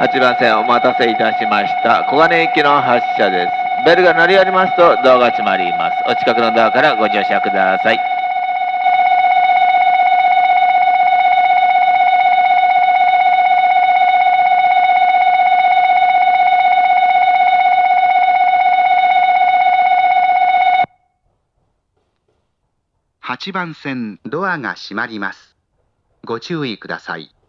8番線お待たせいたしました。小金井行きの発車です。ベルが鳴りやりますとドアが閉まります。お近くのドアからご乗車ください。 8番線ドアが閉まります。ご注意ください。